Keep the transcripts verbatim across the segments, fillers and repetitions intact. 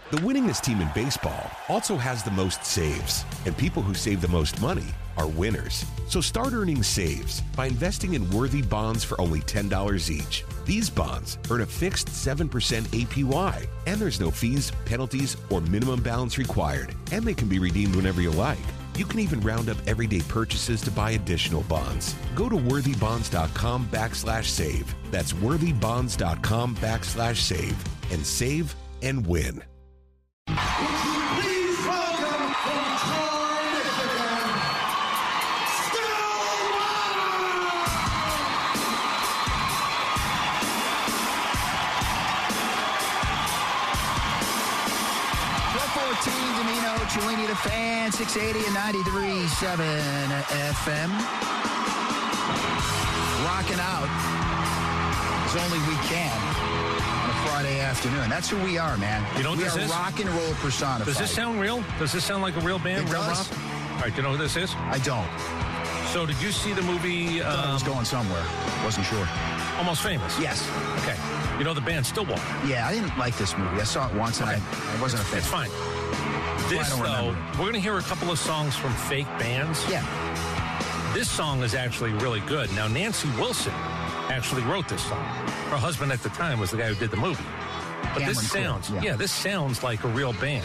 The winningest team in baseball also has the most saves, and people who save the most money are winners. So start earning saves by investing in worthy bonds for only ten dollars each. These bonds earn a fixed seven percent A P Y, and there's no fees, penalties, or minimum balance required, and they can be redeemed whenever you like. You can even round up everyday purchases to buy additional bonds. Go to worthybonds.com backslash save. That's worthybonds.com backslash save and save and win. Please welcome from Troy, Michigan, twelve fourteen, Domino, Cellini, the fan, six eighty and ninety-three point seven F M. Rocking out as only we can. Friday afternoon. That's who we are, man. You know what we this are is? rock and roll personified. Does this sound real? Does this sound like a real band? It real does. rock? All right, do you know who this is? I don't. So did you see the movie? I thought um, it was going somewhere. Wasn't sure. Almost Famous? Yes. Okay. You know the band Stillwater? Yeah, I didn't like this movie. I saw it once and Okay. I, I wasn't a fan. It's fine. This, I don't though, remember. we're going to hear a couple of songs from fake bands. Yeah. This song is actually really good. Now, Nancy Wilson actually wrote this song. Her husband at the time was the guy who did the movie. But Cameron this Crowe, sounds, yeah. yeah, this sounds like a real band.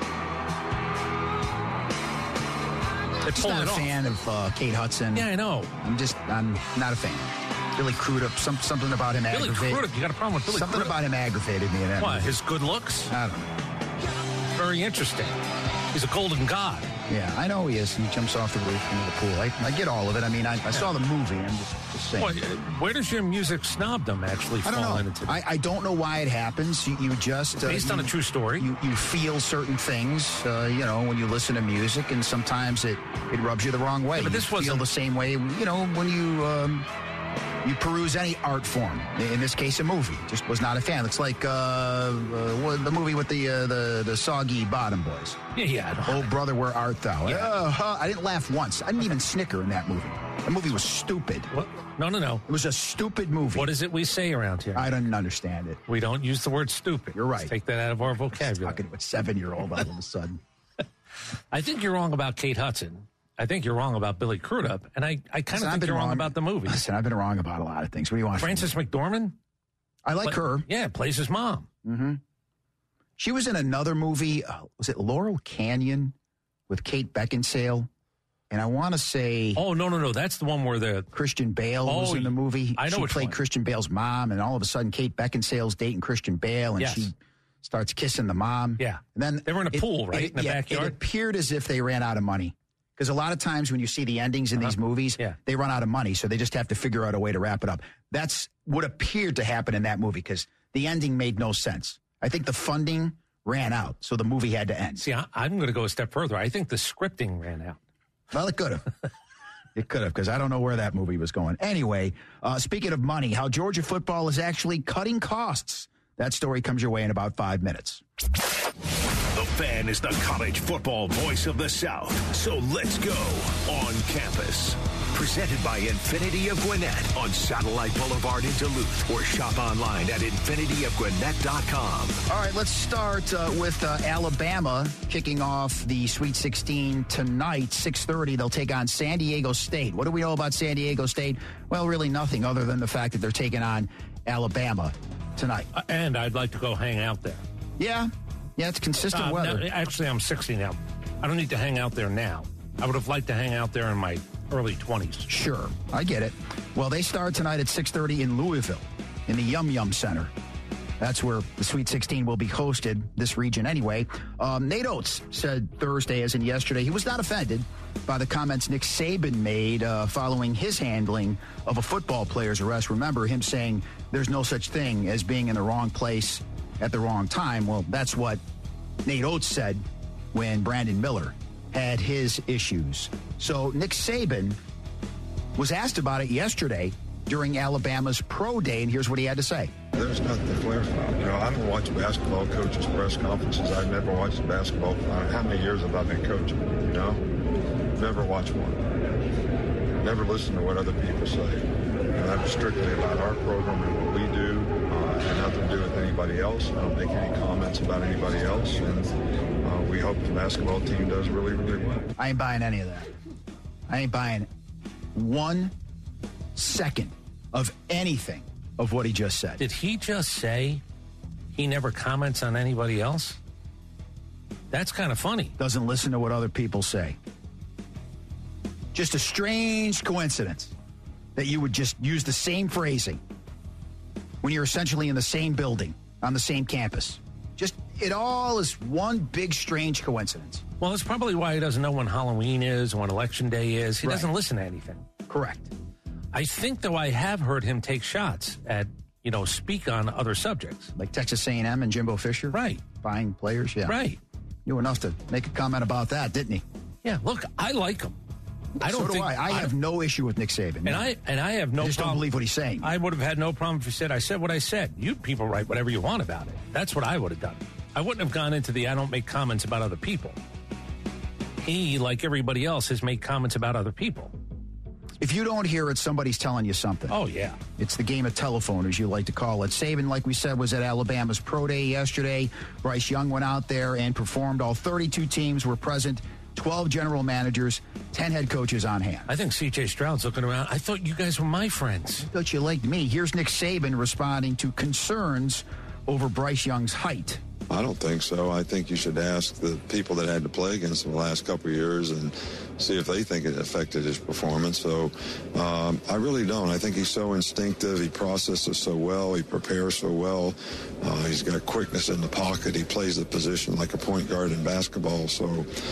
They Just pulled not it a off. fan of uh, Kate Hudson. Yeah, I know. I'm just, I'm not a fan. Billy Crudup, some, something about him Billy aggravated. Crudup, you got a problem with Billy Something Crudup? about him aggravated me in that What, movie. his good looks? I don't know. Very interesting. He's a golden god. Yeah, I know he is. He jumps off the roof into the pool. I, I get all of it. I mean, I, I saw the movie. I'm just, just saying. Well, where does your music snobdom actually I don't fall know. into? I, I don't know why it happens. You, you just uh, Based you, on a true story. You, you feel certain things, uh, you know, when you listen to music, and sometimes it, it rubs you the wrong way. Yeah, but this you feel wasn't- the same way, you know, when you um, you peruse any art form. In this case, a movie. Just was not a fan. It's like uh, uh, what- the movie with the uh, the the Soggy Bottom Boys. Yeah, yeah. Oh, brother, where art thou? Yeah. Uh, huh. I didn't laugh once. I didn't even snicker in that movie. That movie was stupid. What? No, no, no. It was a stupid movie. What is it we say around here? I don't understand it. We don't use the word stupid. You're right. Let's take that out of our vocabulary. Talking to a seven-year-old all of a sudden. I think you're wrong about Kate Hudson. I think you're wrong about Billy Crudup. And I, I kind Listen, of I've think been you're wrong, wrong about the movie. Listen, I've been wrong about a lot of things. What do you want from Frances me? McDormand? I like Pla- her. Yeah, plays his mom. Mm-hmm. She was in another movie. Uh, was it Laurel Canyon with Kate Beckinsale? And I want to say Oh, no, no, no. That's the one where the... Christian Bale Oh, was in the movie. I know She which played one. Christian Bale's mom, and all of a sudden Kate Beckinsale's dating Christian Bale, and Yes. she starts kissing the mom. Yeah. And then They were in a it- pool, right? it- In the yeah, backyard? It appeared as if they ran out of money. Because a lot of times when you see the endings in these movies, Yeah. they run out of money, so they just have to figure out a way to wrap it up. That's what appeared to happen in that movie, because the ending made no sense. I think the funding ran out, so the movie had to end. See, I, I'm going to go a step further. I think the scripting ran out. Well, it could have. It could have, because I don't know where that movie was going. Anyway, uh, speaking of money, how Georgia football is actually cutting costs. That story comes your way in about five minutes. The Fan is the college football voice of the South. So let's go on campus. Presented by Infinity of Gwinnett on Satellite Boulevard in Duluth, or shop online at infinity of gwinnett dot com. All right, let's start uh, with uh, Alabama kicking off the Sweet sixteen tonight, six thirty. They'll take on San Diego State. What do we know about San Diego State? Well, really nothing other than the fact that they're taking on Alabama tonight. Uh, and I'd like to go hang out there. Yeah, yeah, it's consistent Uh, weather. no, actually, I'm sixty now. I don't need to hang out there now. I would have liked to hang out there in my early twenties. Sure, I get it. Well, they start tonight at six thirty in Louisville, in the Yum Yum Center. That's where the Sweet sixteen will be hosted, this region anyway. Um, Nate Oates said Thursday, as in yesterday, he was not offended by the comments Nick Saban made uh, following his handling of a football player's arrest. Remember him saying there's no such thing as being in the wrong place at the wrong time. Well, that's what Nate Oates said when Brandon Miller had his issues. So Nick Saban was asked about it yesterday during Alabama's pro day, and here's what he had to say. There's nothing to flare from. You know, I don't watch basketball coaches' press conferences. I've never watched basketball. I don't know how many years have I been coaching, you know? Never watched one. Never listen to what other people say. You know, that was strictly about our program and what we do, uh, and nothing to do with any anybody else. I don't make any comments about anybody else, and uh, we hope the basketball team does really, really well. I ain't buying any of that. I ain't buying one second of anything of what he just said. Did he just say he never comments on anybody else? That's kind of funny. Doesn't listen to what other people say. Just a strange coincidence that you would just use the same phrasing when you're essentially in the same building, on the same campus. Just, it all is one big strange coincidence. Well, that's probably why he doesn't know when Halloween is, when Election Day is. He Right. doesn't listen to anything. Correct. I think, though, I have heard him take shots at, you know, speak on other subjects. Like Texas A and M and Jimbo Fisher? Right. Buying players, yeah. Right. Knew enough to make a comment about that, didn't he? Yeah, look, I like him. I don't so do think, I. I have no issue with Nick Saban. And I and I have no I just problem. don't believe what he's saying. I would have had no problem if he said, I said what I said. You people write whatever you want about it. That's what I would have done. I wouldn't have gone into the I don't make comments about other people. He, like everybody else, has made comments about other people. If you don't hear it, somebody's telling you something. Oh, yeah. It's the game of telephone, as you like to call it. Saban, like we said, was at Alabama's Pro Day yesterday. Bryce Young went out there and performed. All thirty-two teams were present, twelve general managers, ten head coaches on hand. I think C J Stroud's looking around. I thought you guys were my friends. I thought you liked me. Here's Nick Saban responding to concerns over Bryce Young's height. I don't think so. I think you should ask the people that had to play against him the last couple of years and see if they think it affected his performance. So um, I really don't. I think he's so instinctive. He processes so well. He prepares so well. Uh, he's got quickness in the pocket. He plays the position like a point guard in basketball. So,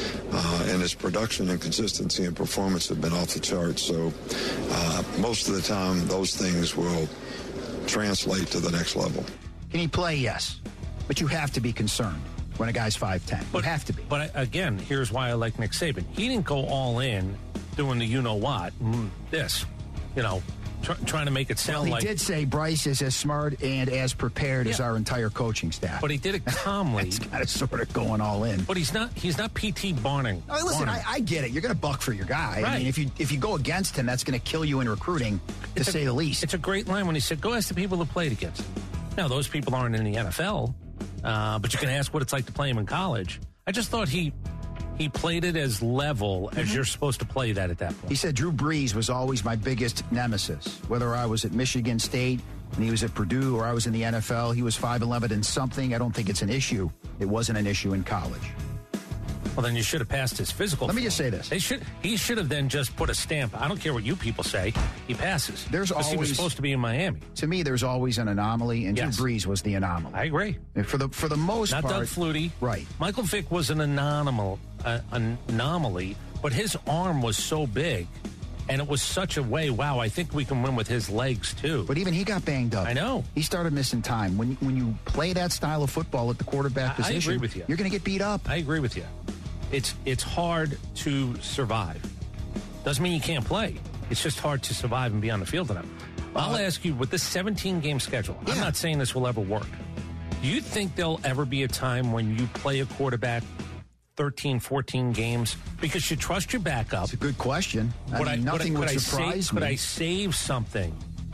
uh, and his production and consistency and performance have been off the charts. So uh, most of the time, those things will translate to the next level. Can he play? Yes. But you have to be concerned when a guy's five ten. You have to be. But I, again, here's why I like Nick Saban. He didn't go all in doing the you-know-what, mm, this, you know, tr- trying to make it sound well, he like... He did say Bryce is as smart and as prepared yeah. as our entire coaching staff. But he did it calmly. It's kind of sort of going all in. But he's not He's not P T Barnum. I mean, listen, I, I get it. You're going to buck for your guy. Right. I mean, if you if you go against him, that's going to kill you in recruiting, to it's say a, the least. It's a great line when he said, go ask the people who played against him. Now, those people aren't in the N F L, uh, but you can ask what it's like to play him in college. I just thought he he played it as level as you're supposed to play that at that point. He said Drew Brees was always my biggest nemesis. Whether I was at Michigan State and he was at Purdue or I was in the N F L, he was five eleven and something. I don't think it's an issue. It wasn't an issue in college. Well, then you should have passed his physical. Let me form. just say this. They should. He should have then just put a stamp. I don't care what you people say. He passes. There's always, he was supposed to be in Miami. To me, there's always an anomaly, and Yes. Drew Brees was the anomaly. I agree. And for the for the most Not part, Doug Flutie. right? Michael Vick was an anomal, uh, an anomaly, but his arm was so big, and it was such a way. Wow, I think we can win with his legs too. But even he got banged up. I know. He started missing time. When when you play that style of football at the quarterback I- I position, agree with you. You're going to get beat up. I agree with you. It's it's hard to survive. Doesn't mean you can't play. It's just hard to survive and be on the field enough. I'll Uh, ask you, with this seventeen-game schedule, I'm Yeah. not saying this will ever work. Do you think there'll ever be a time when you play a quarterback thirteen, fourteen games because you trust your backup? It's a good question. I Would mean, I, nothing would, would, I, could surprise I save, me. Could I save something?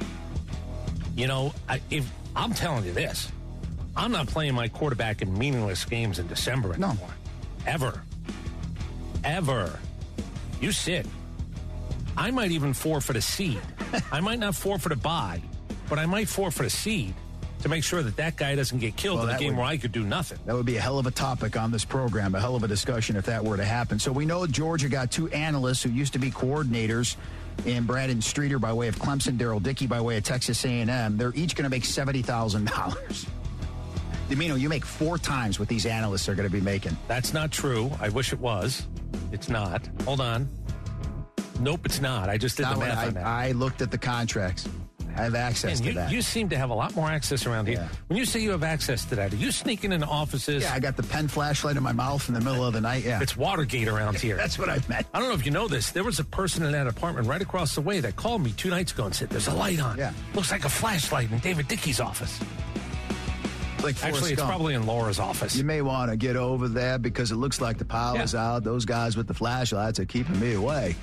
You know, I, if I'm telling you this, I'm not playing my quarterback in meaningless games in December No. anymore. Ever. Ever. You sit. I might even forfeit a seed. I might not forfeit a bye, but I might forfeit a seed to make sure that that guy doesn't get killed Well, in a that game would- where I could do nothing. That would be a hell of a topic on this program, a hell of a discussion if that were to happen. So we know Georgia got two analysts who used to be coordinators in Brandon Streeter by way of Clemson, Daryl Dickey by way of Texas A and M. They're each going to make seventy thousand dollars. Domino, you make four times what these analysts are going to be making. That's not true. I wish it was. It's not. Hold on. Nope, it's not. I just did Not the when math I, on that. I looked at the contracts. I have access And to you, that. you seem to have a lot more access around here. Yeah. When you say you have access to that, are you sneaking into offices? yeah, I got the pen flashlight in my mouth in the middle of the night. Yeah, It's Watergate around here. that's what I meant. I don't know if you know this. There was a person in that apartment right across the way that called me two nights ago and said, there's a light on. Yeah. Looks like a flashlight in David Dickey's office. Like Forrest Actually, it's Gump. probably in Laura's office. You may want to get over there because it looks like the power's Yeah. out. Those guys with the flashlights are keeping me away.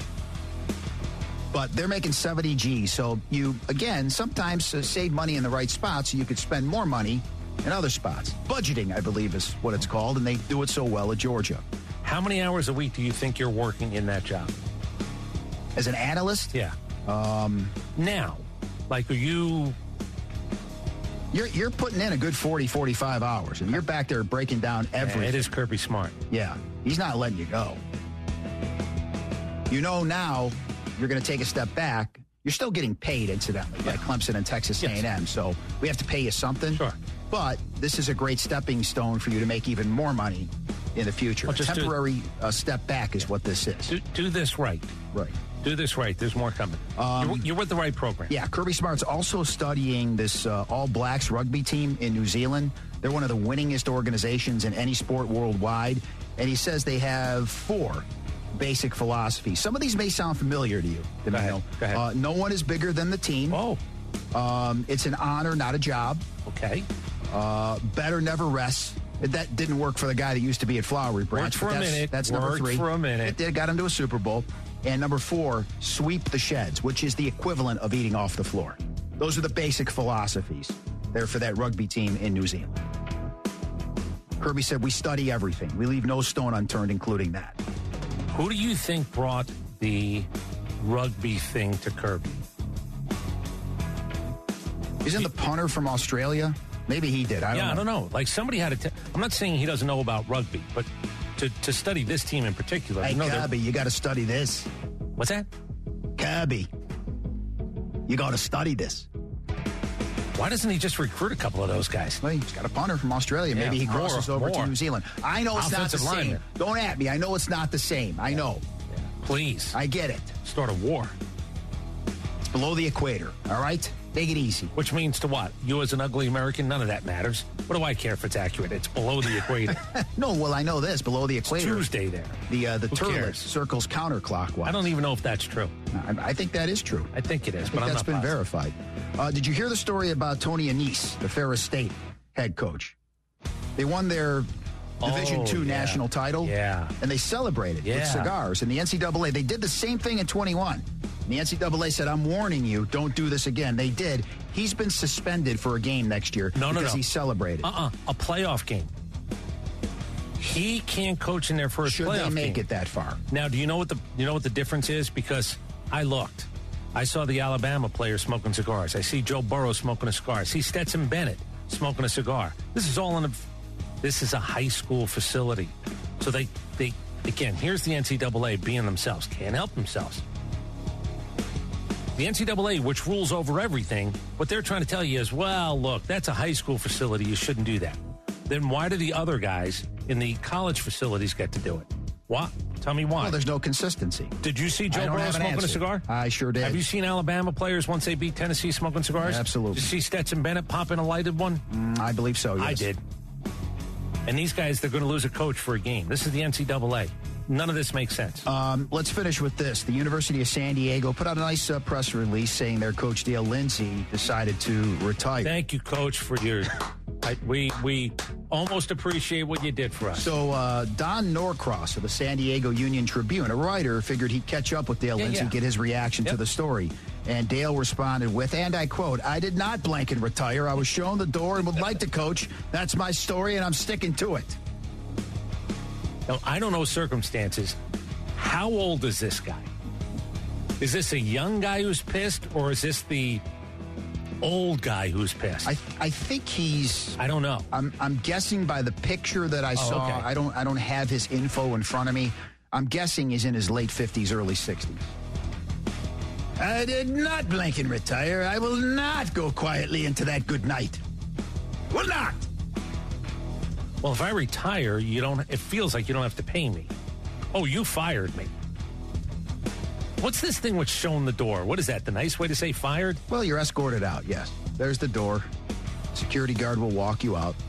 But they're making seventy G's. So you, again, sometimes uh, save money in the right spot so you could spend more money and other spots. Budgeting, I believe, is what it's called, and they do it so well at Georgia. How many hours a week do you think you're working in that job? As an analyst? Yeah. Um, now, like, are you... You're, you're putting in a good forty, forty-five hours, and you're back there breaking down everything. Yeah, it is Kirby Smart. Yeah. He's not letting you go. You know now you're going to take a step back. You're still getting paid, incidentally, by Clemson and Texas Yes. A and M, so we have to pay you something. Sure. But this is a great stepping stone for you to make even more money in the future. Well, A just do- temporary uh, step back is what this is. Do, do this right. Right. Do this right. There's more coming. Um, you're, you're with the right program. Yeah, Kirby Smart's also studying this uh, All Blacks rugby team in New Zealand. They're one of the winningest organizations in any sport worldwide. And he says they have four basic philosophies. Some of these may sound familiar to you. Go ahead. Danilo. Go ahead. Uh, no one is bigger than the team. Oh, Um, it's an honor, not a job. okay. Uh, better never rests. That didn't work for the guy that used to be at Flowery Branch. Worked for but a that's, minute. That's number Worked three. for a minute. It did, got him to a Super Bowl. And number four, sweep the sheds, which is the equivalent of eating off the floor. Those are the basic philosophies there for that rugby team in New Zealand. Kirby said, we study everything. We leave no stone unturned, including that. Who do you think brought the rugby thing to Kirby? Isn't the punter from Australia? Maybe he did. I don't yeah, know. I don't know. Like somebody had to. T- I'm not saying he doesn't know about rugby, but to, to study this team in particular. Hey, you know, they're- Kirby, you got to study this. what's that? Kirby, you got to study this. Why doesn't he just recruit a couple of those guys? Well, he's got a punter from Australia. Maybe Yeah, he crosses more, over more. to New Zealand. I know it's Offensive not the lineman. same. Don't at me. I know it's not the same. I know. Please, I get it. start a war. It's below the equator. All right? Take it easy. Which means to what? You as an ugly American, none of that matters. What do I care if it's accurate? It's below the equator. No, well, I know this. Below the equator. Tuesday there. The uh, the Who turlet cares? circles counterclockwise. I don't even know if that's true. I, I think that is true. I think it is, I think but I'm that's not been positive. verified. Uh, did you hear the story about Tony Anise, the Ferris State head coach? They won their Division Oh, two yeah. national title. Yeah. And they celebrated with Yeah. cigars. And the N C double A, they did the same thing in twenty-one. And the N C double A said, I'm warning you, don't do this again. They did. He's been suspended for a game next year No, no, because no. he celebrated. Uh-uh. A playoff game. He can't coach in their first Should playoff they make game. it that far? Now, do you know what the you know what the difference is? Because I looked. I saw the Alabama player smoking cigars. I see Joe Burrow smoking a cigar. I see Stetson Bennett smoking a cigar. This is all in a this is a high school facility. So they they again, here's the N C double A being themselves. Can't help themselves. The N C double A, which rules over everything, what they're trying to tell you is, well, look, that's a high school facility. You shouldn't do that. Then why do the other guys in the college facilities get to do it? What? Tell me why. Well, there's no consistency. Did you see I Joe don't Burrow have an smoking a answer. cigar? I sure did. Have you seen Alabama players once they beat Tennessee smoking cigars? Absolutely. Did you see Stetson Bennett popping a lighted one? Mm, I believe so, yes. I did. And these guys, they're going to lose a coach for a game. This is the N C double A. None of this makes sense. Um, let's finish with this. The University of San Diego put out a nice uh, press release saying their coach Dale Lindsey decided to retire. Thank you, Coach, for your. I, we we almost appreciate what you did for us. So uh, Don Norcross of the San Diego Union Tribune, a writer, figured he'd catch up with Dale Yeah, Lindsey, yeah. get his reaction Yep. to the story. And Dale responded with, and I quote, I did not blank and retire. I was shown the door and would like to coach. That's my story, and I'm sticking to it. Now, I don't know circumstances. How old is this guy? Is this a young guy who's pissed, or is this the old guy who's pissed? I I think he's. I don't know. I'm I'm guessing by the picture that I saw. okay. I don't I don't have his info in front of me. I'm guessing he's in his late fifties, early sixties. I did not blank and retire. I will not go quietly into that good night. Will not. Well, if I retire, you don't. It feels like you don't have to pay me. Oh, you fired me. What's this thing with shown the door? What is that? The nice way to say fired? Well, you're escorted out. Yes. There's the door. Security guard will walk you out.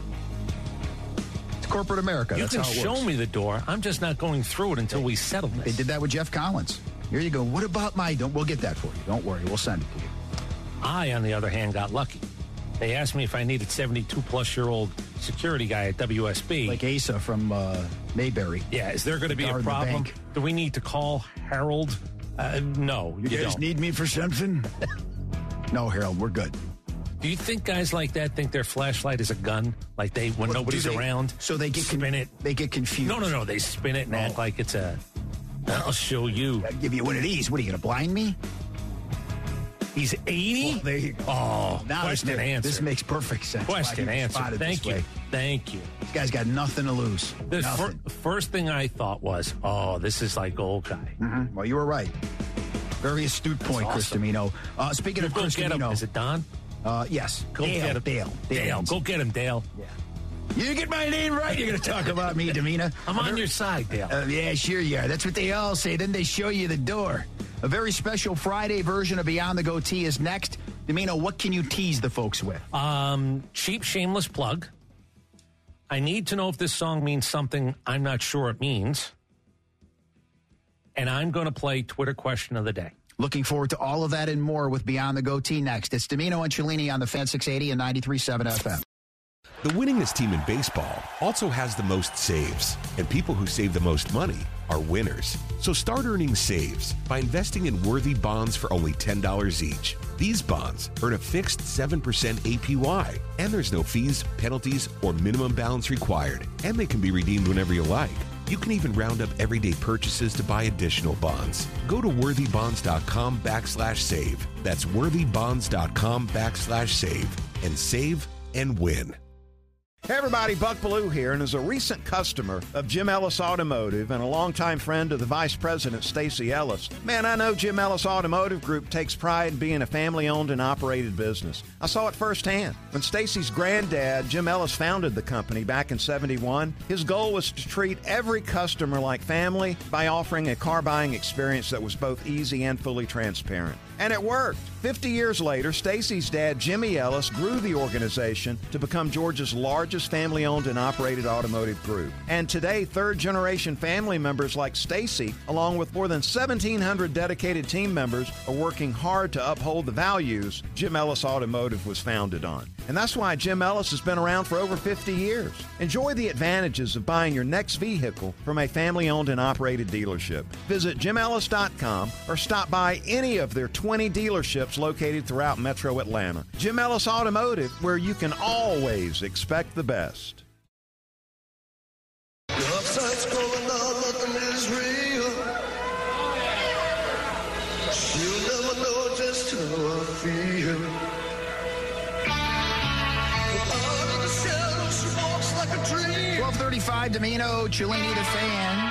It's corporate America. You That's can how it show works. me the door. I'm just not going through it until we settle this. They did that with Jeff Collins. Here you go. What about my? Don't. We'll get that for you. Don't worry. We'll send it to you. I, on the other hand, got lucky. They asked me if I needed seventy-two plus year old security guy at W S B. Like Asa from uh, Mayberry. Yeah, is there going to be a guard in the problem? bank. Do we need to call Harold? Uh, no, you, don't. need me for something? No, Harold, we're good. Do you think guys like that think their flashlight is a gun? Like they, when Well, nobody's do they- around, So they get con- spin it. They get confused. No, no, no. They spin it and Oh. act like it's a. I'll show you. I'll give you one of these. What are you going to blind me? He's eighty. Well, there you go. Oh, Now question this, answer. This makes perfect sense. why question he answer. responded Thank this you. way. Thank you. This guy's got nothing to lose. The fir- nothing. first thing I thought was, oh, this is like old guy. Mhm. Well, you were right. Very astute point, Chris awesome. Domino. Uh, speaking You of go Chris get him. Domino, Is it Don? uh, yes, Go Dale, get him. Dale, Dale, Dale. Go get him, Dale. You get my name right. You're going to talk about me, Domina. I'm on your side, Dale. Uh, yeah, sure you are. That's what they all say. Then they show you the door. A very special Friday version of Beyond the Goatee is next. Domino, what can you tease the folks with? Um, cheap, shameless plug. I need to know if this song means something I'm not sure it means. And I'm going to play Twitter question of the day. Looking forward to all of that and more with Beyond the Goatee next. It's Domino and Cellini on the Fan six eighty and ninety-three point seven F M. The winningest team in baseball also has the most saves, and people who save the most money are winners. So start earning saves by investing in worthy bonds for only ten dollars each. These bonds earn a fixed seven percent A P Y, and there's no fees, penalties, or minimum balance required, and they can be redeemed whenever you like. You can even round up everyday purchases to buy additional bonds. Go to worthybonds.com backslash save. That's worthybonds.com backslash save and save and win. Hey everybody, Buck Bellew here, and as a recent customer of Jim Ellis Automotive and a longtime friend of the Vice President, Stacy Ellis, man, I know Jim Ellis Automotive Group takes pride in being a family-owned and operated business. I saw it firsthand. When Stacy's granddad, Jim Ellis, founded the company back in seventy-one, his goal was to treat every customer like family by offering a car buying experience that was both easy and fully transparent. And it worked. Fifty years later, Stacy's dad, Jimmy Ellis, grew the organization to become Georgia's largest family-owned and operated automotive group. And today, third-generation family members like Stacy, along with more than seventeen hundred dedicated team members, are working hard to uphold the values Jim Ellis Automotive was founded on. And that's why Jim Ellis has been around for over fifty years. Enjoy the advantages of buying your next vehicle from a family-owned and operated dealership. Visit jim ellis dot com or stop by any of their twenty dealerships located throughout Metro Atlanta. Jim Ellis Automotive, where you can always expect the best. The upside's going on, nothing is real. You'll never know just how I feel. Out of the shadows, she walks like a dream. twelve thirty-five, Domino, Cellini, the Fan.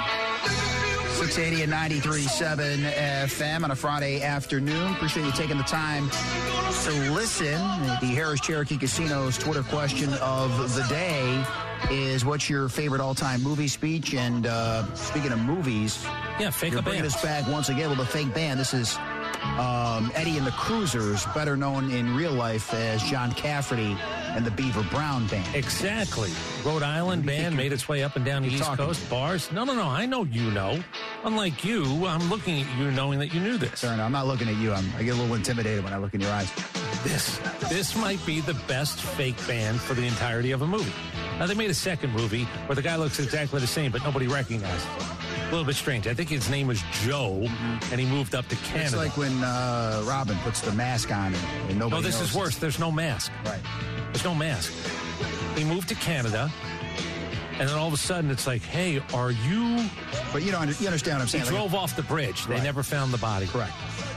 six eighty and ninety-three point seven F M on a Friday afternoon. Appreciate you taking the time to listen. The Harris Cherokee Casino's Twitter question of the day is, what's your favorite all-time movie speech? And uh, speaking of movies, Yeah, fake you're a bringing band. us back once again with a fake band. This is um, Eddie and the Cruisers, better known in real life as John Cafferty and the Beaver Brown Band. Exactly. Rhode Island You think band you're- made its way up and down the you're East talking. Coast bars. No, no, no. I know you know. Unlike you, I'm looking at you knowing that you knew this. Sorry, no, I'm not looking at you. I'm, I get a little intimidated when I look in your eyes. This this might be the best fake band for the entirety of a movie. Now, they made a second movie where the guy looks exactly the same, but nobody recognizes him. A little bit strange. I think his name was Joe, and he moved up to Canada. It's like when uh, Robin puts the mask on and, and nobody no, this knows. is worse. There's no mask. Right. There's no mask. He moved to Canada, and then all of a sudden it's like, hey, are you... But you don't you understand what I'm He saying? Like, drove off the bridge. They Right. never found the body. correct.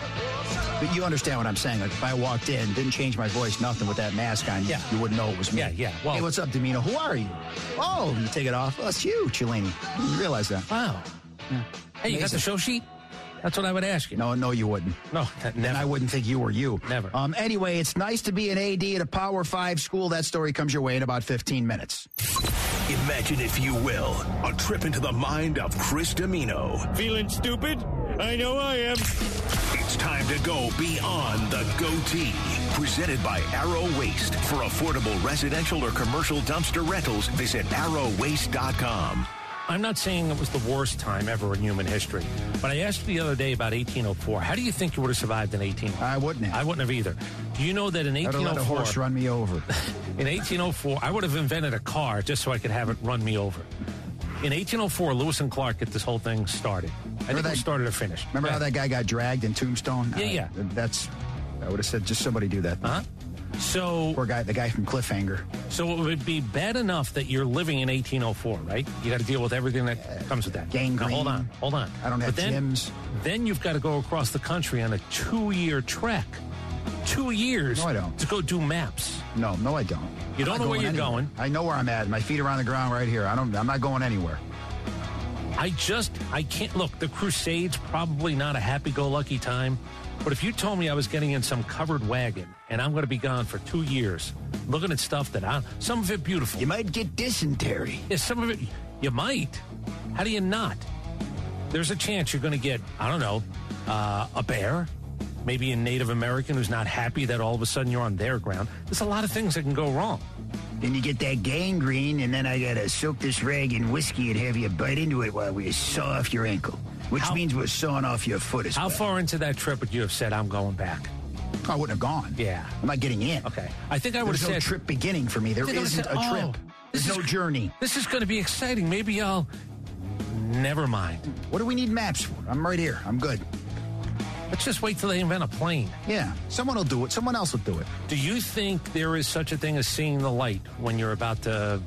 But you understand what I'm saying. Like, if I walked in, didn't change my voice, nothing with that mask on, Yeah. you wouldn't know it was me. Yeah, yeah. Well- hey, what's up, Domino? Who are you? Oh, you take it off. Oh, it's you, Cellini. I didn't realize that. Wow. Hey, you got Amazing. the show sheet? That's what I would ask you. No, no, you wouldn't. No, that And never. I wouldn't think you were you. Never. Um, anyway, it's nice to be an A D at a Power five school. That story comes your way in about fifteen minutes. Imagine, if you will, a trip into the mind of Chris Domino. Feeling stupid? I know I am. It's time to go beyond the goatee. Presented by Arrow Waste. For affordable residential or commercial dumpster rentals, visit arrow waste dot com. I'm not saying it was the worst time ever in human history, but I asked you the other day about eighteen oh four. How do you think you would have survived in eighteen oh four? I wouldn't have. I wouldn't have either. Do you know that in I'd have let a horse eighteen oh four, run me over. in eighteen oh four, I would have invented a car just so I could have it run me over. In eighteen oh four, Lewis and Clark get this whole thing started. I think that- it started or finished. Remember Yeah. how that guy got dragged in Tombstone? Yeah, Uh, yeah. That's, I would have said, just somebody do that. Huh? So, Poor guy, the guy from Cliffhanger. so it would be bad enough that you're living in eighteen oh four, right? You got to deal with everything that comes with that. Gangrene. Now, hold on, hold on. I don't have But then, gyms. Then you've got to go across the country on a two-year trek. Two years No, I don't. to go do maps. No, no, I don't. You don't I'm know not where you're anywhere. going. I know where I'm at. My feet are on the ground right here. I don't. I'm not going anywhere. I just, I can't, look, the Crusade's probably not a happy-go-lucky time, but if you told me I was getting in some covered wagon and I'm going to be gone for two years, looking at stuff that I, some of it beautiful. You might get dysentery. Yeah, some of it, you might. How do you not? There's a chance you're going to get, I don't know, uh, a bear, maybe a Native American who's not happy that all of a sudden you're on their ground. There's a lot of things that can go wrong. Then you get that gangrene, and then I gotta soak this rag in whiskey and have you bite into it while we saw off your ankle, which How- means we're sawing off your foot as How well. far into that trip would you have said, I'm going back? I wouldn't have gone. Yeah. I'm not getting in. Okay. I think I would There's have no said... trip beginning for me. There I think I would've isn't said, a "Oh, trip. this There's is no gr- journey. This is going to be exciting. Maybe I'll... Never mind. What do we need maps for? I'm right here. I'm good. Let's just wait till they invent a plane. Yeah. Someone will do it. Someone else will do it. Do you think there is such a thing as seeing the light when you're about to...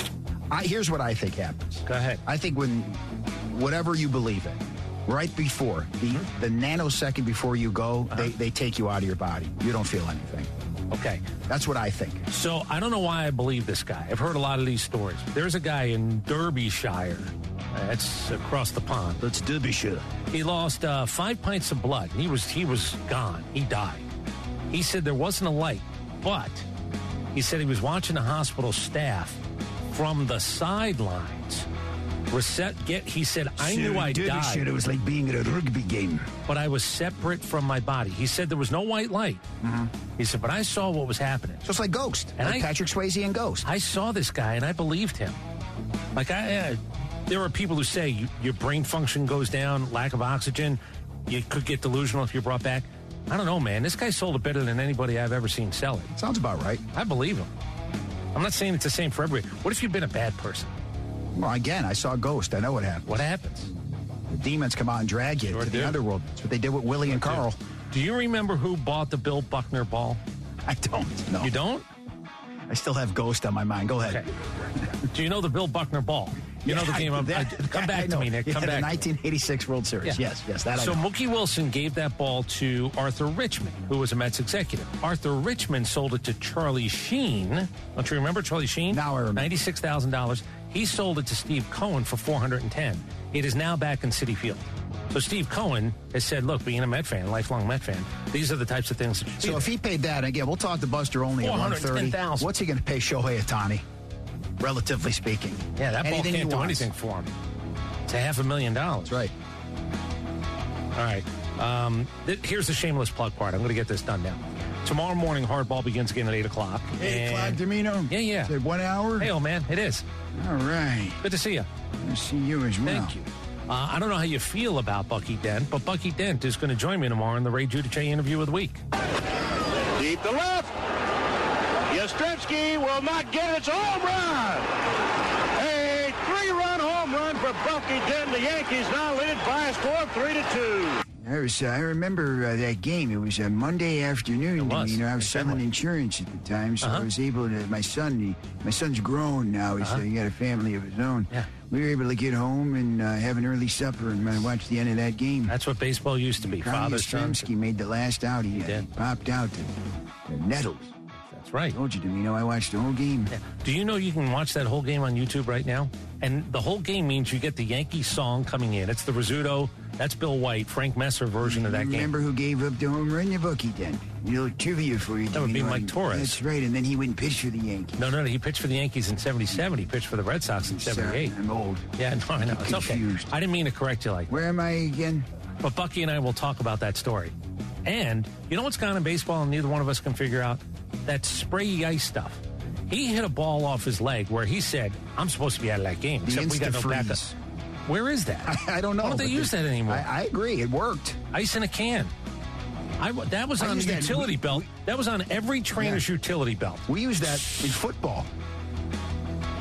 I, here's what I think happens. Go ahead. I think when whatever you believe in, right before, the, Mm-hmm. the nanosecond before you go, Uh-huh. they, they take you out of your body. You don't feel anything. Okay. That's what I think. So I don't know why I believe this guy. I've heard a lot of these stories. There's a guy in Derbyshire. That's across the pond. Let's do be sure. He lost uh, five pints of blood. He was he was gone. He died. He said there wasn't a light, but he said he was watching the hospital staff from the sidelines. Reset, get. He said I knew I died, It was like being at a rugby game. but I was separate from my body. He said there was no white light. Mm-hmm. He said, but I saw what was happening. Just like Ghost. And like I- Patrick Swayze and Ghost. I saw this guy and I believed him. Like I, uh, there are people who say you, your brain function goes down, lack of oxygen. You could get delusional if you're brought back. I don't know, man. This guy sold it better than anybody I've ever seen sell it. Sounds about right. I believe him. I'm not saying it's the same for everybody. What if you've been a bad person? Well, again, I saw Ghost. I know what happened. What happens? The demons come out and drag you Sure to do. the underworld. That's what they did with Willie and Carl. Do you remember who bought the Bill Buckner ball? I don't know. You don't? I still have Ghost on my mind. Go ahead. Okay. Do you know the Bill Buckner ball? You know the Yeah, game. I- I'm, I, that- come that I back to know. me, Nick. Yeah, Come the back. nineteen eighty-six World Series. Yeah. Yes, yes, that I So know. Mookie Wilson gave that ball to Arthur Richmond, who was a Mets executive. Arthur Richmond sold it to Charlie Sheen. Don't you remember Charlie Sheen? Now I remember. ninety-six thousand dollars. He sold it to Steve Cohen for four hundred ten. It is now back in Citi Field. So Steve Cohen has said, look, being a Met fan, a lifelong Met fan, these are the types of things that you So do. if he paid that, again, we'll talk to Buster only at one thirty. four hundred ten thousand. What's he going to pay Shohei Ohtani, relatively speaking? Yeah, that ball Anything he can't do wants. anything for him. It's a half a million dollars. That's right. All right. Um, th- here's the shameless plug part. I'm going to get this done now. Tomorrow morning, hardball begins again at eight o'clock. Eight o'clock, And- Domino? Yeah, yeah. Is it one hour? Hey, old man, it is. All right. Good to see you. Good to see you as well. Thank you. Uh, I don't know how you feel about Bucky Dent, but Bucky Dent is going to join me tomorrow in the Ray Giudice interview of the week. Deep to left. Yastrzemski will not get it. It's a home run. A three-run home run for Bucky Dent. The Yankees now lead by a score of three to two. I was. Uh, I remember uh, that game. It was a Monday afternoon. It was. You know, I was In selling Fenway. insurance at the time, so Uh-huh. I was able to. My son, he, my son's grown now. He's Uh-huh. uh, he got a family of his own. Yeah. We were able to get home and uh, have an early supper and uh, watch the end of that game. That's what baseball used to be. Carl Father, son. Yastrzemski made the last out. He, uh, did. he popped out the, the Nettles. That's right. Told you, Domino. I watched the whole game. Yeah. Do you know you can watch that whole game on YouTube right now? And the whole game means you get the Yankee song coming in. It's the Rizzuto. That's Bill White, Frank Messer version of that You game. remember who gave up the home run? You Bucky then. A little trivia for you. That would be Domino. Mike Torres. That's right. And then he went and pitched for the Yankees. No, no, no. He pitched for the Yankees in seventy-seven. He pitched for the Red Sox in seventy-eight. Sorry, I'm old. Yeah, no, I know. It's okay. Confused. I didn't mean to correct you like that. Where am I again? But Bucky and I will talk about that story. And you know what's gone in baseball and neither one of us can figure out? That spray ice stuff. He hit a ball off his leg where he said, I'm supposed to be out of that game. The except we got no backup. Insta-freeze. Where is that? I, I don't know. Why don't they but use the- that anymore? I, I agree. It worked. Ice in a can. I, that was I on the use that- utility we- belt. That was on every trainer's Yeah. utility belt. We use that in football.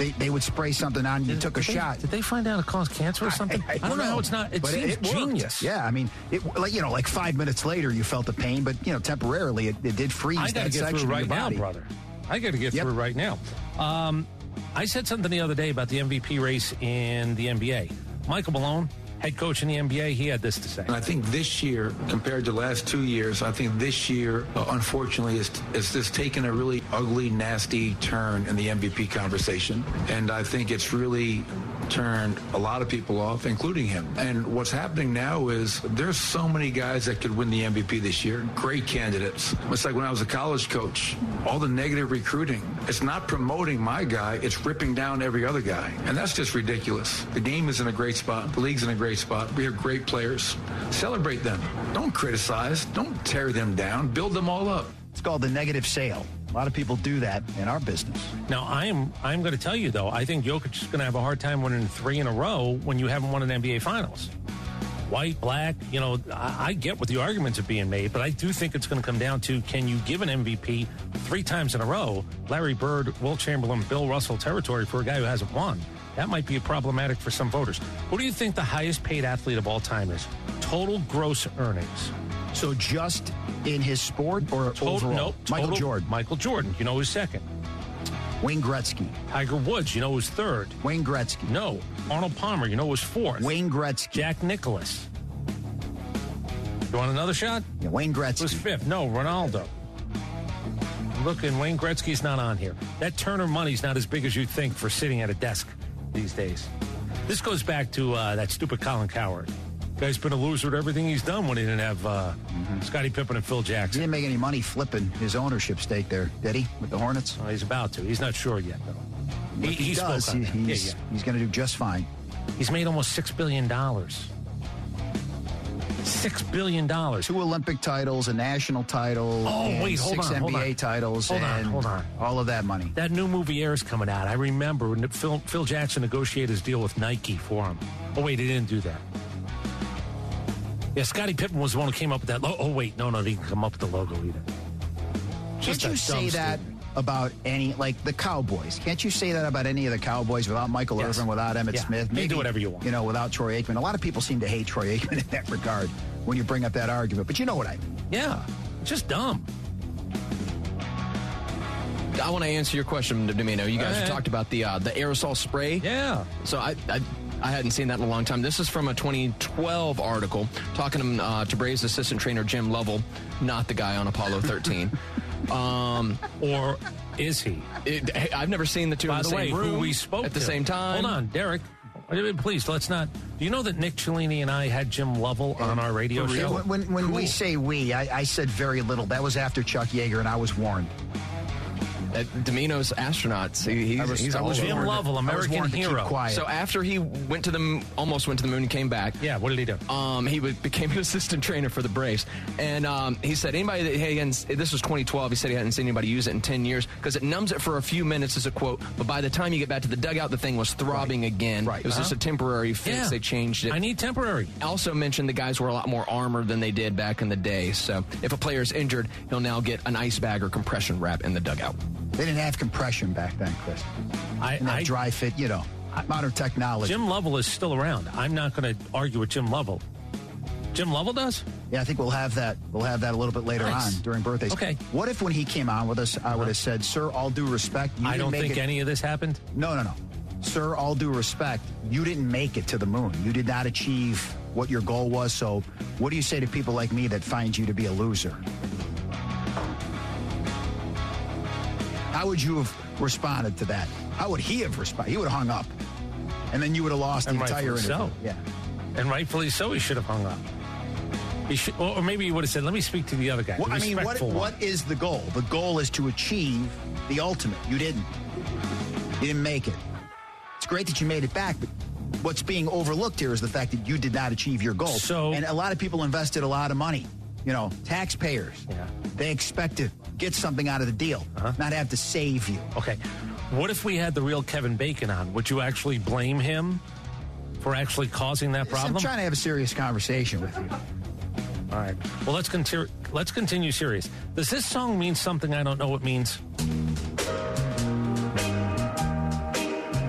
they, they would spray something on you, Did, took a did they, shot. Did they find out it caused cancer or something? I, I, I don't know how it's not. It but seems it, it genius. Yeah, I mean, it, like you know, like five minutes later, you felt the pain, but you know, temporarily, it, it did freeze I got to that get section through right of your now, body. brother. I got to get Yep. through right now. Um, I said something the other day about the M V P race in the N B A. Michael Malone, head coach in the N B A, he had this to say. I think this year, compared to the last two years, I think this year, uh, unfortunately, is, is just taken a really ugly, nasty turn in the M V P conversation. And I think it's really turned a lot of people off, including him. And what's happening now is there's so many guys that could win the M V P this year, great candidates. It's like when I was a college coach, all the negative recruiting. It's not promoting my guy, it's ripping down every other guy. And that's just ridiculous. The game is in a great spot. The league's in a great spot. We have great players. Celebrate them. Don't criticize. Don't tear them down. Build them all up. It's called the negative sale. A lot of people do that in our business. Now, I am I'm going to tell you, though, I think Jokic is going to have a hard time winning three in a row when you haven't won an N B A Finals. White, black, you know, I, I get what the arguments are being made, but I do think it's going to come down to, can you give an M V P three times in a row, Larry Bird, Will Chamberlain, Bill Russell territory for a guy who hasn't won? That might be problematic for some voters. Who do you think the highest paid athlete of all time is? Total gross earnings. So just in his sport or Total, overall? no, Michael total- Jordan. Michael Jordan. You know who's second? Wayne Gretzky. Tiger Woods. You know who's third? Wayne Gretzky. No. Arnold Palmer. You know who's fourth? Wayne Gretzky. Jack Nicklaus. You want another shot? Yeah, Wayne Gretzky. Who's fifth? No, Ronaldo. Look, and Wayne Gretzky's not on here. That Turner money's not as big as you think for sitting at a desk these days. This goes back to uh, that stupid Colin Cowherd. Guy's been a loser at everything he's done when he didn't have uh, mm-hmm. Scottie Pippen and Phil He Jackson. didn't make any money flipping his ownership stake there, did he, with the Hornets? Oh, he's about to. He's not sure yet, though. If he, he does, spoke on he, that. he's, Yeah, yeah. he's going to do just fine. He's made almost six billion dollars. Six billion dollars. Two Olympic titles, a national title, Oh, and wait, hold six on, N B A hold on. titles, Hold on, and hold on. all of that money. That new movie Air is coming out. I remember when Phil, Phil Jackson negotiated his deal with Nike for him. Oh, wait, he didn't do that. Yeah, Scottie Pippen was the one who came up with that. Lo- oh, wait, no, no, he didn't come up with the logo either. Just Can't a you say dumb that statement. about any, like the Cowboys? Can't you say that about any of the Cowboys without Michael Yes. Irvin, without Emmitt Yeah. Smith? You can do whatever you want. You know, without Troy Aikman. A lot of people seem to hate Troy Aikman in that regard when you bring up that argument, but you know what I mean. Yeah, it's just dumb. I want to answer your question, Domino. You guys All right. talked about the uh, the aerosol spray. Yeah. So I, I I hadn't seen that in a long time. This is from a twenty twelve article talking uh, to Braves assistant trainer Jim Lovell, not the guy on Apollo thirteen. um, Or is he? it, hey, I've never seen the two By in the, the way, same room who we spoke at the to. same time. Hold on, Derek. Please, let's not. Do you know that Nick Cellini and I had Jim Lovell on our radio Yeah, show? when when, when we Cool. say we, I, I said very little. That was after Chuck Yeager, and I was warned. At Domino's astronauts. He, he's, I was- he's I all was over. Jim warned to- Lovell, I was American warned to keep hero. quiet. So after he went to the m- almost went to the moon and came back, Yeah, what did he do? um, he would, became an assistant trainer for the Braves. And um, he said anybody that, hey, and this was twenty twelve, he said he hadn't seen anybody use it in ten years because it numbs it for a few minutes as a quote, but by the time you get back to the dugout, the thing was throbbing again. Right. It was just a temporary fix. Yeah. They changed it. I need temporary. Also mentioned the guys were a lot more armored than they did back in the day. So if a player is injured, he'll now get an ice bag or compression wrap in the dugout. They didn't have compression back then, Chris. I, And that I dry fit, you know, modern technology. Jim Lovell is still around. I'm not going to argue with Jim Lovell. Jim Lovell does? Yeah, I think we'll have that. We'll have that a little bit later Nice. on during birthdays. Okay. What if when he came on with us, I would have said, "Sir, all due respect, you I didn't don't make think it." any of this happened. No, no, no. Sir, all due respect, you didn't make it to the moon. You did not achieve what your goal was. So, what do you say to people like me that find you to be a loser? How would you have responded to that? How would he have responded? He would have hung up, and then you would have lost And the entire rightfully interview. so. Yeah. And rightfully so, he should have hung up. He should, or maybe he would have said, let me speak to the other guy. Well, the I mean, what, respectful one. what is the goal? The goal is to achieve the ultimate. You didn't. You didn't make it. It's great that you made it back, but what's being overlooked here is the fact that you did not achieve your goal. So- and a lot of people invested a lot of money. You know, taxpayers. Yeah. They expect to get something out of the deal, Uh-huh. not have to save you. Okay. What if we had the real Kevin Bacon on? Would you actually blame him for actually causing that problem? I'm trying to have a serious conversation with you. All right. Well, let's continue. Let's continue serious. Does this song mean something I don't know what it means?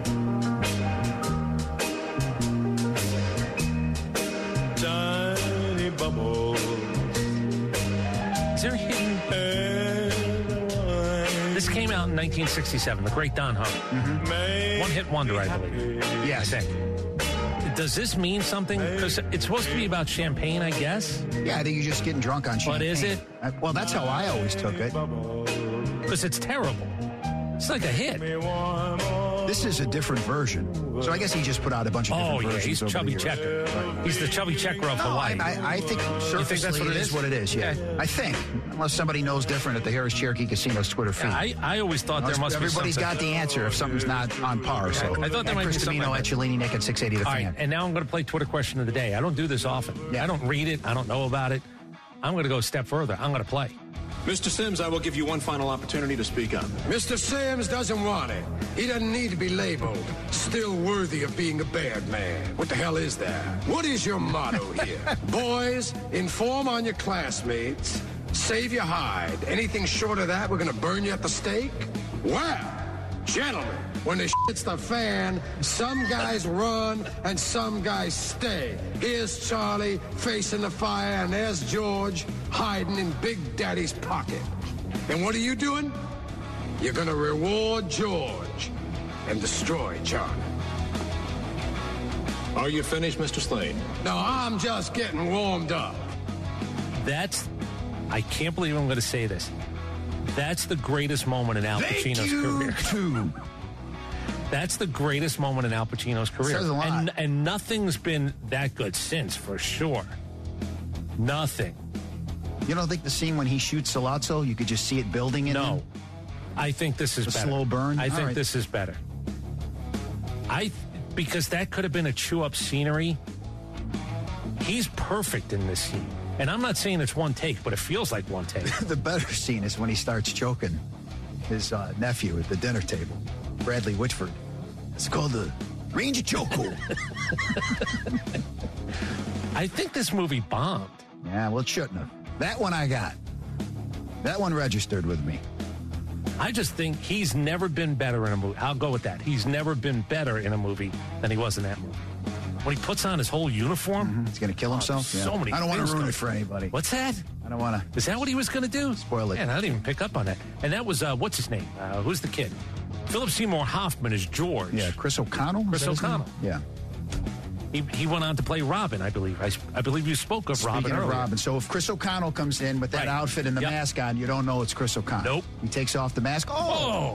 in nineteen sixty-seven, the great Don Ho. Mm-hmm. One-hit wonder, I believe. Yes. I think. Does this mean something? Because it's supposed to be about champagne, I guess. Yeah, I think you're just getting drunk on champagne. But is it? I, well, that's how I always took it. Because it's terrible. It's like a hit. This is a different version. So I guess he just put out a bunch of different oh, yeah, versions. he's over Chubby the years. Checker. Right. He's the Chubby Checker of No, Hawaii. I, I, I think surfacely think that's what it it is? is what it is, yeah. Okay. I think. Unless somebody knows different at the Harris Cherokee Casino's Twitter feed. Yeah, I, I always thought there must Everybody's be something. got the answer if something's not on par. So I thought there might be Chris something Domino like at that. Cellini Nick at six eighty The All Fan. right, and now I'm going to play Twitter question of the day. I don't do this often. Yeah. I don't read it. I don't know about it. I'm going to go a step further. I'm going to play. Mister Sims, I will give you one final opportunity to speak up. Mister Sims doesn't want it. He doesn't need to be labeled still worthy of being a bad man. What the hell is that? What is your motto here? Boys, inform on your classmates. Save your hide. Anything short of that, we're going to burn you at the stake? Well, gentlemen, when the shit's the fan, some guys run and some guys stay. Here's Charlie facing the fire, and there's George hiding in Big Daddy's pocket. And what are you doing? You're gonna reward George and destroy Charlie. Are you finished, Mister Slade? No, I'm just getting warmed up. That's, I can't believe I'm going to say this. That's the greatest moment in Al Thank Pacino's you career. too. That's the greatest moment in Al Pacino's career. Says a lot. And, and nothing's been that good since, for sure. Nothing. You don't think the scene when he shoots Sollozzo, you could just see it building in No. him? I think this is A better. slow burn? I All think right. this is better. I because that could have been a chew up scenery. He's perfect in this scene. And I'm not saying it's one take, but it feels like one take. The better scene is when he starts choking his uh, nephew at the dinner table, Bradley Whitford. It's called the Ranger Choco. I think this movie bombed. Yeah, well, it shouldn't have. That one I got. That one registered with me. I just think he's never been better in a movie. I'll go with that. He's never been better in a movie than he was in that movie. When he puts on his whole uniform. Mm-hmm. He's going to kill himself? Oh, Yeah. So many I don't want things to ruin going- it for anybody. What's that? I don't want to. Is that what he was going to do? Spoil it. Man, I didn't even pick up on that. And that was, uh, what's his name? Uh, who's the kid? Philip Seymour Hoffman is George. Yeah, Chris O'Connell? Chris Is that his name? O'Connell. Yeah. He, he went on to play Robin, I believe. I, I believe you spoke of Speaking Robin of earlier. Robin, so if Chris O'Connell comes in with that Right. outfit and the Yep. mask on, you don't know it's Chris O'Connell. Nope. He takes off the mask. Oh! Oh!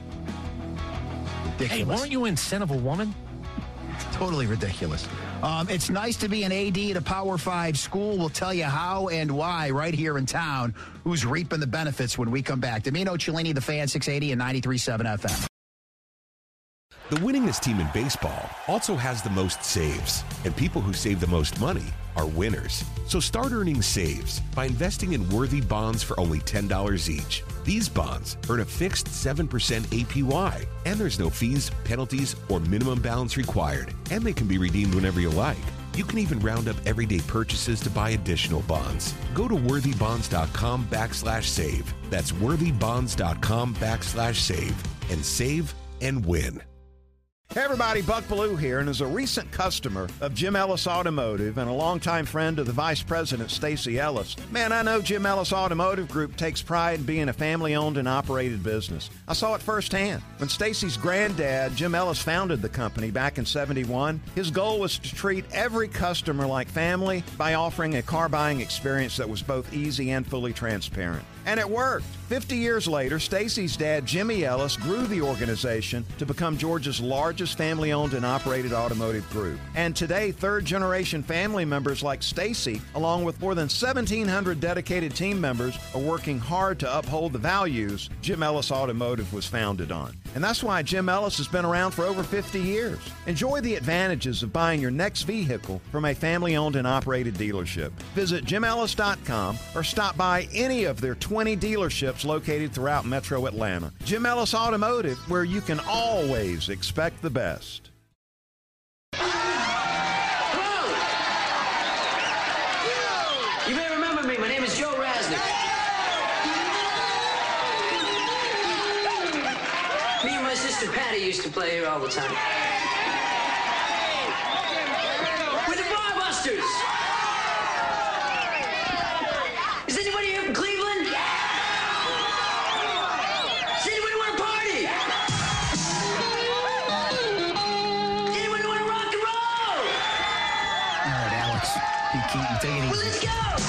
Hey, Ridiculous. weren't you in Son of a Woman? Totally ridiculous. Um, it's nice to be an A D at a Power five school. We'll tell you how and why right here in town. Who's reaping the benefits when we come back. Domino Cellini, The Fan, six eighty and ninety-three point seven F M. The winningest team in baseball also has the most saves, and people who save the most money are winners. So start earning saves by investing in worthy bonds for only ten dollars each. These bonds earn a fixed seven percent A P Y, and there's no fees, penalties, or minimum balance required, and they can be redeemed whenever you like. You can even round up everyday purchases to buy additional bonds. Go to worthybonds.com backslash save. That's worthybonds.com backslash save and save and win. Hey everybody, Buck Bellew here, and as a recent customer of Jim Ellis Automotive and a longtime friend of the Vice President, Stacy Ellis, man, I know Jim Ellis Automotive Group takes pride in being a family-owned and operated business. I saw it firsthand. When Stacy's granddad, Jim Ellis, founded the company back in seventy-one, his goal was to treat every customer like family by offering a car buying experience that was both easy and fully transparent. And it worked. fifty years later, Stacy's dad, Jimmy Ellis, grew the organization to become Georgia's largest family-owned and operated automotive group. And today, third-generation family members like Stacy, along with more than seventeen hundred dedicated team members, are working hard to uphold the values Jim Ellis Automotive was founded on. And that's why Jim Ellis has been around for over fifty years. Enjoy the advantages of buying your next vehicle from a family-owned and operated dealership. Visit jim ellis dot com or stop by any of their twenty dealerships located throughout Metro Atlanta. Jim Ellis Automotive, where you can always expect the best. You may remember me. My name is Joe Raznick. Me and my sister Patty used to play here all the time. We're the Barbusters. Is anybody here from Cleveland? Does anybody want to Pete Keaton, take it easy. Well, let's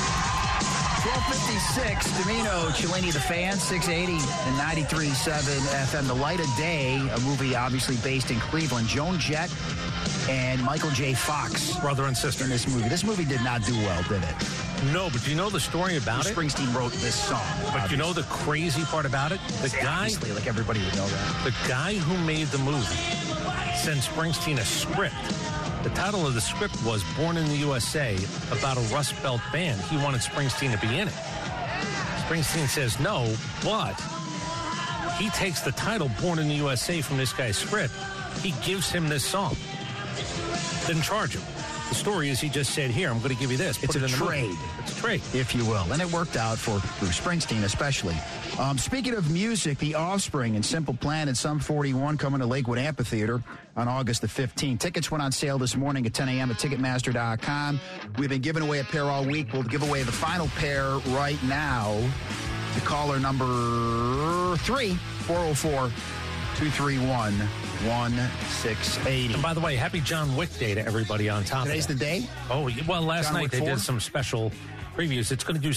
go! twelve fifty-six, Domino, Cellini, The Fan, six eighty and ninety-three point seven F M. The Light of Day, a movie obviously based in Cleveland. Joan Jett and Michael J. Fox. Brother and sister. In this movie. This movie did not do well, did it? No, but do you know the story about Bruce it? Springsteen wrote this song. But obviously. you know the crazy part about it? The See, guy, obviously, like everybody would know that. the guy who made the movie sent Springsteen a script. The title of the script was Born in the U S A, about a Rust Belt band. He wanted Springsteen to be in it. Springsteen says no, but he takes the title Born in the U S A from this guy's script. He gives him this song. Didn't charge him. The story is he just said, here, I'm going to give you this. Put It's it a in the trade. movie. It's a trade. If you will. And it worked out for Bruce Springsteen especially. Um, speaking of music, The Offspring and Simple Plan at Sum forty-one coming to Lakewood Amphitheater on August the fifteenth. Tickets went on sale this morning at ten a.m. at Ticketmaster dot com. We've been giving away a pair all week. We'll give away the final pair right now to caller number three, four oh four, two three one, one six eight zero. And by the way, happy John Wick Day to everybody on top Today's of that. the day? Oh, well, last John night Wick they four? did some special previews. It's going to do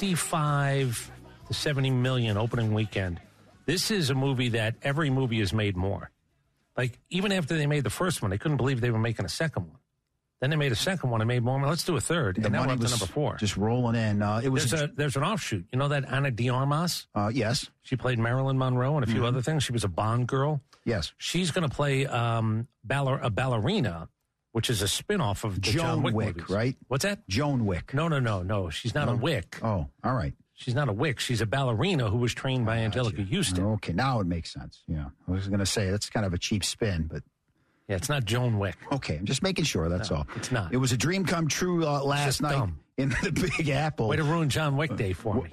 sixty-five to seventy million opening weekend. This is a movie that every movie has made more. Like, even after they made the first one, they couldn't believe they were making a second one. Then they made a second one and made more. Let's do a third. The and now we're money up to was number four. just rolling in. Uh, it was There's, a, there's an offshoot. You know that Ana de Armas? Uh, yes. She played Marilyn Monroe and a few Mhm. other things. She was a Bond girl. Yes. She's going to play um, baller, a ballerina, which is a spin-off of the Joan John Wick, Wick, movies. right? What's that? Joan Wick. No, no, no, no. She's not No? a Wick. Oh, all right. She's not a Wick. She's a ballerina who was trained by Angelica Houston. Okay, now it makes sense. Yeah. I was going to say that's kind of a cheap spin, but. Yeah, it's not Joan Wick. Okay, I'm just making sure, that's No, all. it's not. It was a dream come true uh, last just night dumb. in the Big Apple. Way to ruin John Wick Day for me.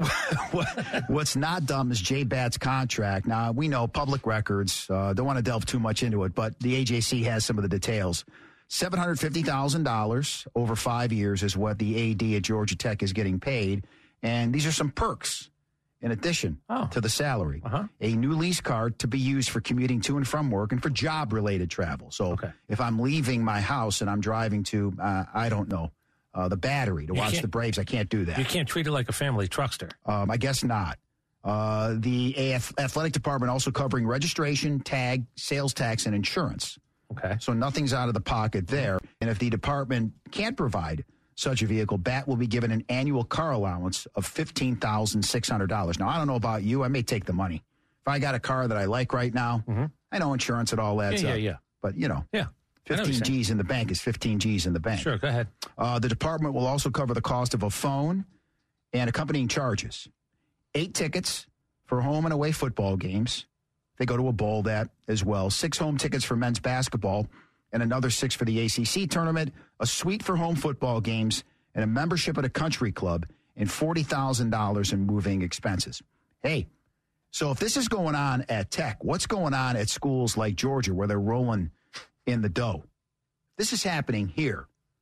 What's not dumb is Jay Bat's contract. Now, we know public records. Uh, don't want to delve too much into it, but the A J C has some of the details. seven hundred fifty thousand dollars over five years is what the A D at Georgia Tech is getting paid. And these are some perks in addition oh. to the salary. Uh-huh. A new lease card to be used for commuting to and from work and for job-related travel. So Okay. if I'm leaving my house and I'm driving to, uh, I don't know, uh, the Battery to You watch can't- the Braves, I can't do that. You can't treat it like a family truckster. Um, I guess not. Uh, the A F athletic department also covering registration, tag, sales tax, and insurance. Okay. So nothing's out of the pocket there. And if the department can't provide such a vehicle, Bat will be given an annual car allowance of fifteen thousand six hundred dollars. Now, I don't know about you. I may take the money. If I got a car that I like right now, Mm-hmm. I know insurance and all adds Yeah, yeah, up. yeah. But, you know, Yeah. I know what you're fifteen saying. G's in the bank is fifteen G's in the bank. Sure, go ahead. Uh, the department will also cover the cost of a phone and accompanying charges. Eight tickets for home and away football games. They go to a bowl, that as well. Six home tickets for men's basketball and another six for the A C C tournament. A suite for home football games and a membership at a country club and forty thousand dollars in moving expenses. Hey, so if this is going on at Tech, what's going on at schools like Georgia where they're rolling in the dough? This is happening here.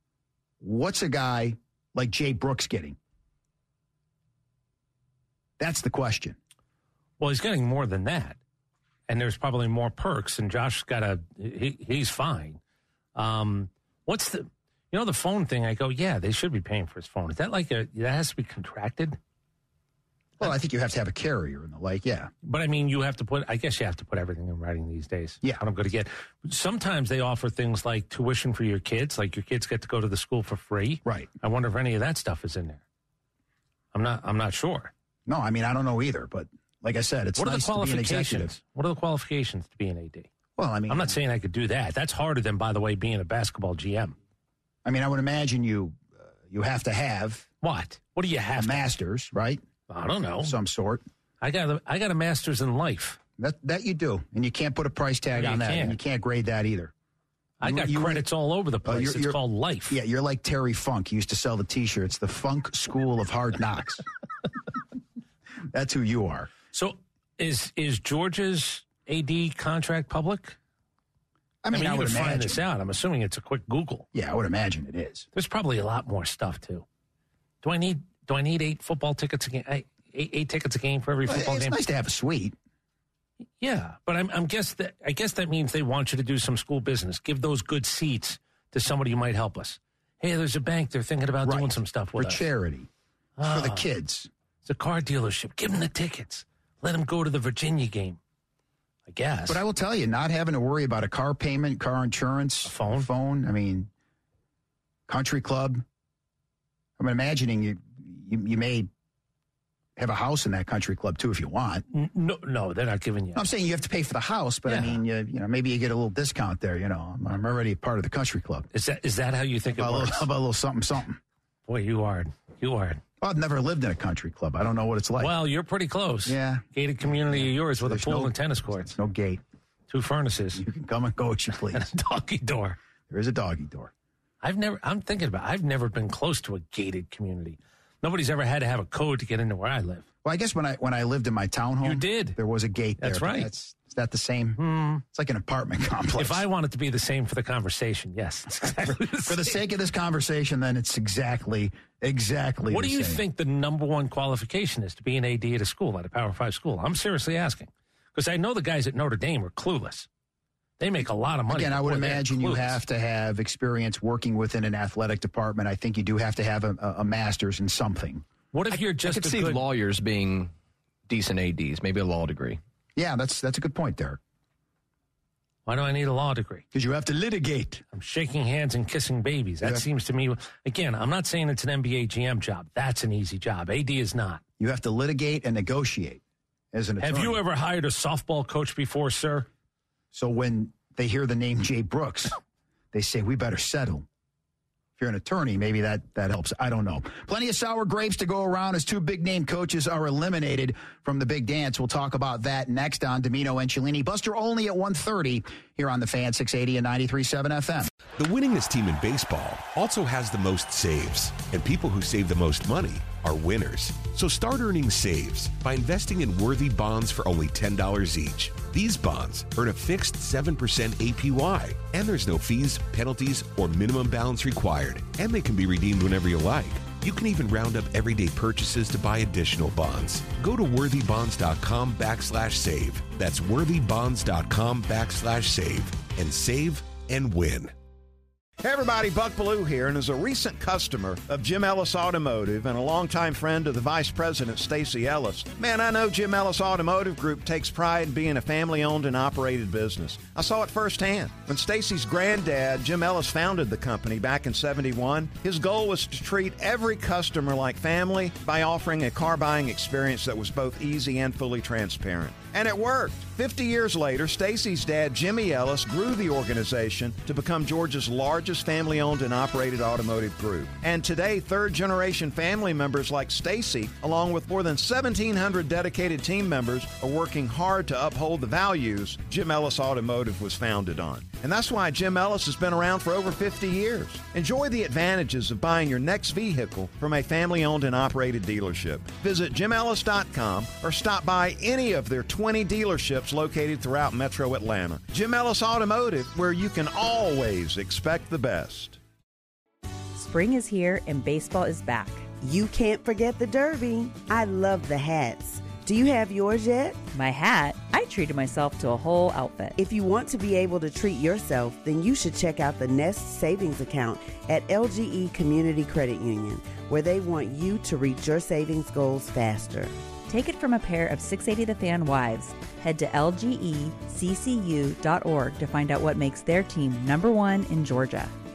What's a guy like Jay Brooks getting? That's the question. Well, he's getting more than that. And there's probably more perks, and Josh got a, he, he's fine. Um, what's the, you know, the phone thing? I go, yeah, they should be paying for his phone. Is that like a, that has to be contracted? Well, I think you have to have a carrier and the like, yeah. But I mean, you have to put, I guess you have to put everything in writing these days. Yeah. What I'm going to get. Sometimes they offer things like tuition for your kids, like your kids get to go to the school for free. Right. I wonder if any of that stuff is in there. I'm not, I'm not sure. No, I mean, I don't know either, but like I said, it's What are nice the to be an executive. qualifications? What are the qualifications to be an A D? Well, I mean, I'm not saying I could do that. That's harder than, by the way, being a basketball G M. I mean, I would imagine you uh, you have to have What? What do you a have? to- master's, right? I don't know. Of some sort. I got a, I got a master's in life. That that you do, and you can't put a price tag No, you on that, can't. and you can't grade that either. I You- got you- credits all over the Uh, place. you're- it's you're- called life. Yeah, you're like Terry Funk. He used to sell the T-shirts, the Funk School of Hard Knocks. That's who you are. So is is Georgia's A D contract public? I mean, I, you would could find imagine. this out. I'm assuming it's a quick Google. Yeah, I would imagine it is. There's probably a lot more stuff too. Do I need do I need eight football tickets a game? Eight, eight tickets a game for every Well, football it's game? nice to have a suite. Yeah, but I'm, I'm guess that I guess that means they want you to do some school business. Give those good seats to somebody who might help us. Hey, there's a bank. They're thinking about Right. doing some stuff with For us. charity. Ah. For the kids. It's a car dealership. Give them the tickets. Let them go to the Virginia game. I guess. But I will tell you, not having to worry about a car payment, car insurance, a phone, phone. I mean, country club. I'm imagining you, you, you may have a house in that country club too if you want. No, no, they're not giving you. I'm saying you have to pay for the house, but Yeah. I mean, you, you know, maybe you get a little discount there. You know, I'm, I'm already a part of the country club. Is that is that how you think it How about, a works? little, how about a little something, something? Boy, you are. You are. Well, I've never lived in a country club. I don't know what it's like. Well, you're pretty close. Yeah. Gated community of yours with There's a pool no- and tennis courts. There's no gate. Two furnaces. You can come and go as you please. And a doggy door. There is a doggy door. I've never, I'm thinking about, I've never been close to a gated community. Nobody's ever had to have a code to get into where I live. Well, I guess when I when I lived in my townhome, You did. There was a gate there. That's but right. That's, is that the same? Hmm. It's like an apartment complex. If I want it to be the same for the conversation, yes. It's exactly the For the same. sake of this conversation, then it's exactly, exactly What the do you same. think the number one qualification is to be an A D at a school, at a Power Five school? I'm seriously asking. Because I know the guys at Notre Dame are clueless. They make a lot of money. Again, I would before they're imagine you clueless. have to have experience working within an athletic department. I think you do have to have a, a master's in something. What if you're I just could a see good... lawyers being decent A Ds, maybe a law degree. Yeah, that's that's a good point, Derek. Why do I need a law degree? Because you have to litigate. I'm shaking hands and kissing babies. That Yeah. seems to me... Again, I'm not saying it's an N B A G M job. That's an easy job. A D is not. You have to litigate and negotiate as an attorney. Have you ever hired a softball coach before, sir? So when they hear the name Jay Brooks, they say, we better settle. If you're an attorney, maybe that, that helps. I don't know. Plenty of sour grapes to go around as two big-name coaches are eliminated from the big dance. We'll talk about that next on Domino and Cellini. Buster Olney at one thirty here on the Fan six eighty and ninety-three point seven F M. The winningest team in baseball also has the most saves, and people who save the most money are winners. So start earning saves by investing in worthy bonds for only ten dollars each. These bonds earn a fixed seven percent A P Y, and there's no fees, penalties, or minimum balance required, and they can be redeemed whenever you like. You can even round up everyday purchases to buy additional bonds. Go to worthybonds.com backslash save. That's worthybonds.com backslash save and save and win. Hey everybody, Buck Bellew here, and as a recent customer of Jim Ellis Automotive and a longtime friend of the Vice President, Stacy Ellis, man, I know Jim Ellis Automotive Group takes pride in being a family-owned and operated business. I saw it firsthand. When Stacy's granddad, Jim Ellis, founded the company back in seventy-one, his goal was to treat every customer like family by offering a car buying experience that was both easy and fully transparent. And it worked. fifty years later, Stacy's dad, Jimmy Ellis, grew the organization to become Georgia's largest family-owned and operated automotive group. And today, third-generation family members like Stacy, along with more than seventeen hundred dedicated team members, are working hard to uphold the values Jim Ellis Automotive was founded on. And that's why Jim Ellis has been around for over fifty years. Enjoy the advantages of buying your next vehicle from a family-owned and operated dealership. Visit jim ellis dot com or stop by any of their twenty dealerships located throughout Metro Atlanta. Jim Ellis Automotive, where you can always expect the best. Spring is here and baseball is back. You can't forget the Derby. I love the hats. Do you have yours yet? My hat? I treated myself to a whole outfit. If you want to be able to treat yourself, then you should check out the Nest Savings Account at L G E Community Credit Union, where they want you to reach your savings goals faster. Take it from a pair of six eighty The Fan wives. Head to L G E C C U dot org to find out what makes their team number one in Georgia.